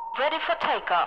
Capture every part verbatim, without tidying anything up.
Ready for takeoff.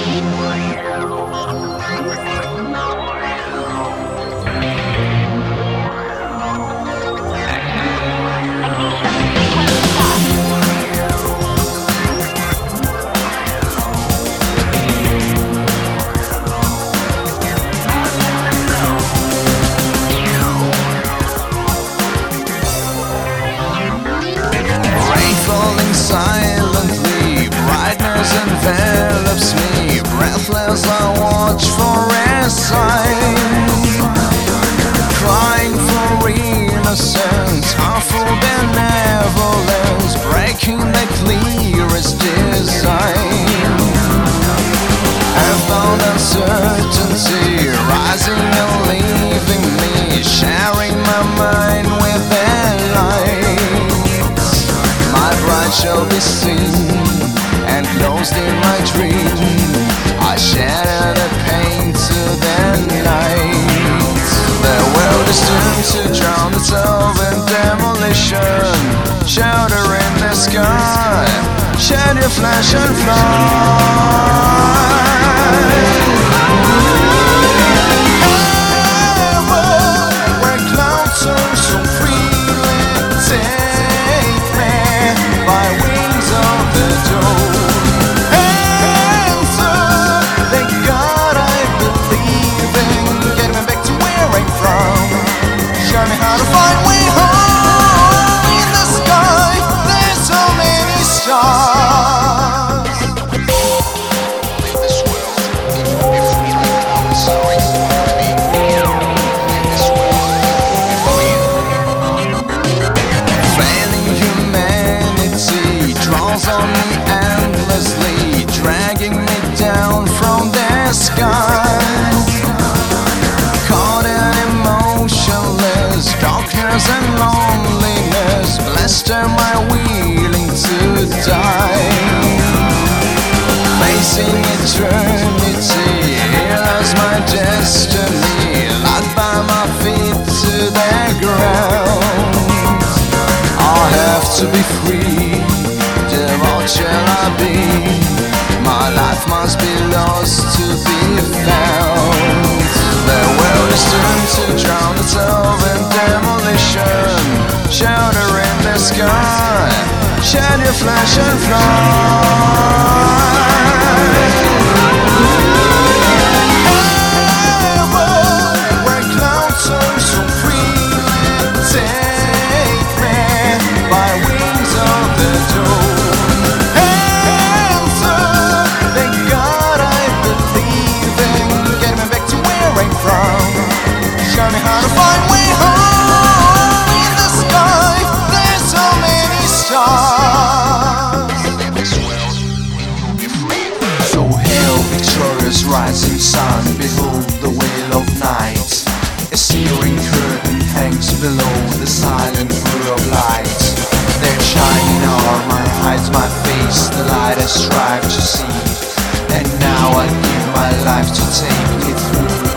Rain falling silently, brightness envelops me. Breathless I watch for a sign, crying for innocence, awful benevolence, breaking the clearest design. I found uncertainty rising and leaving me, sharing my mind with their lights. My bride shall be seen and closed in my dream. I shatter the pain to the night. The world is doomed to drown itself in demolition. Shelter in the sky, shed your flesh and fly. Where clouds are so freely, take me by wings of the dawn. Answer the God I believe in, get me back to where I'm from. Show me how to find way home. In the sky, there's so many stars. This world, if we are sorry for me, this world, failing humanity draws on me endlessly, dragging me down from the sky. Caught and emotionless, darkness and loneliness, blessed am I willing to die. Facing eternity, here lies my destiny, locked by my feet to the ground. I'll have to be free, then what shall I be? My life must be lost to be found. The world is doomed to drown itself in demolition. Shelter in the sky, shed your flesh and fly. Where clouds are so freely, take me by wings of the dawn. Answer the God I believe in, get me back to where I'm from. Show me how to find way home. In the sky, there's so many stars. So hail, victorious rising sun, behold the wheel of night. A searing curtain hangs below the silent blue of light. Their shining armor hides my face, the light I strive to see. And now I give my life to take me through